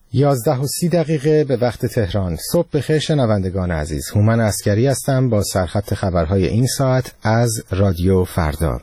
11:30 به وقت تهران. صبح بخیر شنوندگان عزیز. هومن عسکری هستم با سرخط خبرهای این ساعت از رادیو فردا.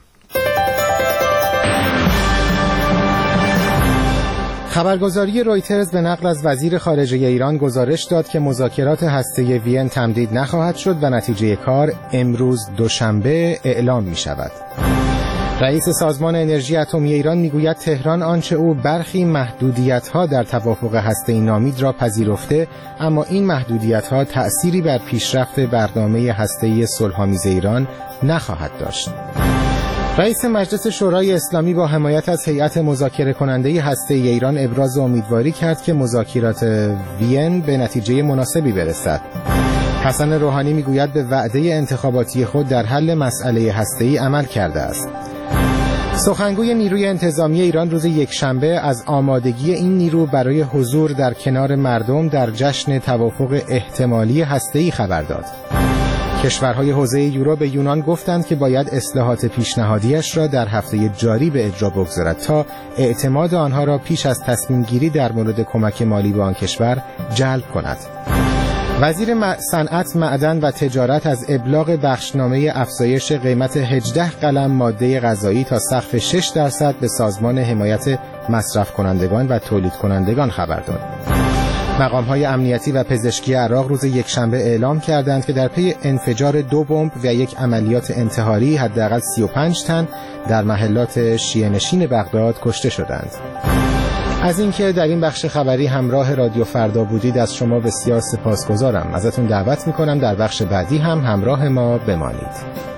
خبرگزاری رویترز به نقل از وزیر خارجه ایران گزارش داد که مذاکرات هسته‌ای وین تمدید نخواهد شد و نتیجه کار امروز دوشنبه اعلام می شود. رئیس سازمان انرژی اتمی ایران میگوید تهران آنچه او برخی محدودیت‌ها در توافق هسته‌ای نامید را پذیرفته، اما این محدودیت‌ها تأثیری بر پیشرفت برنامه هسته‌ای صلح‌آمیز ایران نخواهد داشت. رئیس مجلس شورای اسلامی با حمایت از هیئت مذاکره کننده هسته‌ای ایران ابراز امیدواری کرد که مذاکرات وین به نتیجه مناسبی برسد. حسن روحانی میگوید به وعده انتخاباتی خود در حل مسئله هسته‌ای عمل کرده است. سخنگوی نیروی انتظامی ایران روز یکشنبه از آمادگی این نیرو برای حضور در کنار مردم در جشن توافق احتمالی هسته‌ای خبر داد. کشورهای حوزه یورو به یونان گفتند که باید اصلاحات پیشنهادیش را در هفته جاری به اجرا بگذارد تا اعتماد آنها را پیش از تصمیم گیری در مورد کمک مالی به آن کشور جلب کند. وزیر صنعت، معدن و تجارت از ابلاغ بخشنامه افزایش قیمت 18 قلم ماده غذایی تا سقف 6% به سازمان حمایت مصرف کنندگان و تولید کنندگان خبر داد. مقام‌های امنیتی و پزشکی عراق روز یکشنبه اعلام کردند که در پی انفجار 2 بمب و یک عملیات انتحاری حداقل 35 تن در محلات شیعه‌نشین بغداد کشته شدند. از اینکه در این بخش خبری همراه رادیو فردا بودید از شما بسیار سپاسگزارم. ازتون دعوت میکنم در بخش بعدی هم همراه ما بمانید.